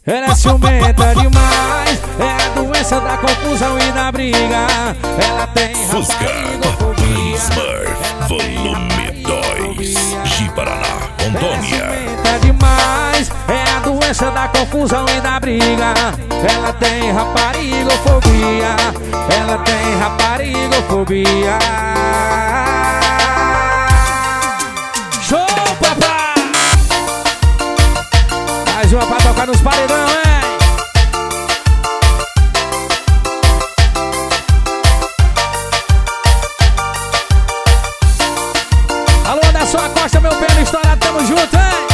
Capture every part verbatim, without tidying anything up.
Ela é ciumenta demais, é a doença da confusão e da briga. Ela tem Fusca Smurf Volume dois, Ji-Paraná, Rondônia. Ela é ciumenta demais, é a doença da confusão e da briga. Ela tem raparigofobia, ela tem raparigofobia. Show, papai! Mais uma pra tocar nos paredão, hein? Alô, Anderson Acosta, meu pé no estourado, tamo junto, hein?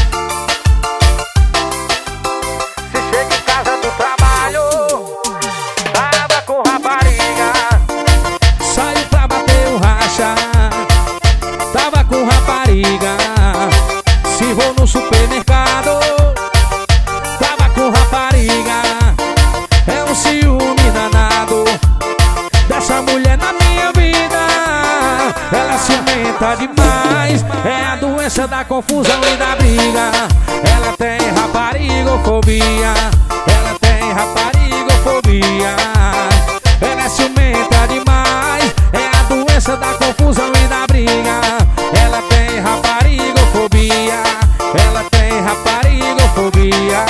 Se chega em casa do trabalho, tava com rapariga, saiu pra bater o racha, tava com rapariga. Se vou no supermercado, tava com rapariga. É um ciúme danado dessa mulher na minha vida. Ela ciumenta demais, é a doença da confusão e da briga. Ela tem raparigofobia, ela tem raparigofobia. Ela é ciumenta demais, é a doença da confusão e da briga. Ela tem raparigofobia, ela tem raparigofobia.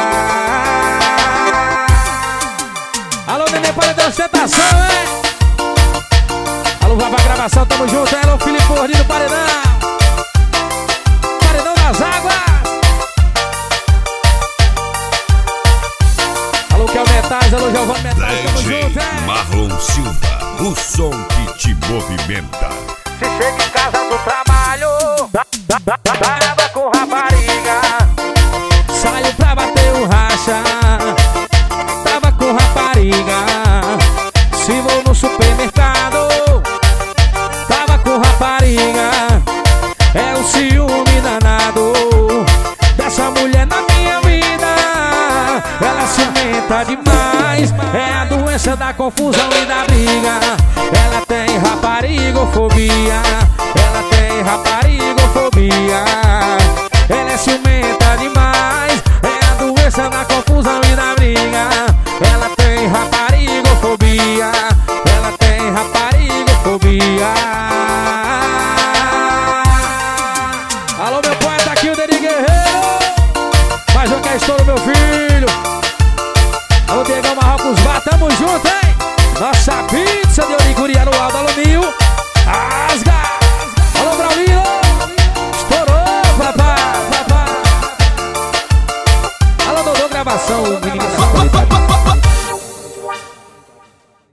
Alô, neném, para de ostentação, hein? Alô, vai pra gravação, tamo junto, hein? Alô, Felipe Gordinho do Paredão, Paredão das Águas. Alô, que é o Metais, alô, Giovanni Metais, tamo D J junto, hein? Marlon Silva, o som que te movimenta. Se chega em casa do trabalho, tava com rapariga, saiu pra bater o racha, tava com rapariga. Se vou no supermercado, tava com rapariga. É um ciúme danado dessa mulher na minha vida. Ela ciumenta demais, é a doença da confusão e da briga. Ela tem raparigofobia, ela tem raparigofobia. Ela é ciumenta demais, é a doença da confusão e da briga. Ela tem raparigofobia, ela tem raparigofobia. Alô, meu poeta aqui, o Deni Guerreiro. Mais um que é estouro, meu filho. Alô, Diegão Marrocos Bar, tamo junto, hein? Nossa pizza de Origuri no alto, alô, Nil. Asga! Alô, Braulino. Estourou, papai, papai. Alô, Dodô Gravação, o menino da qualidade.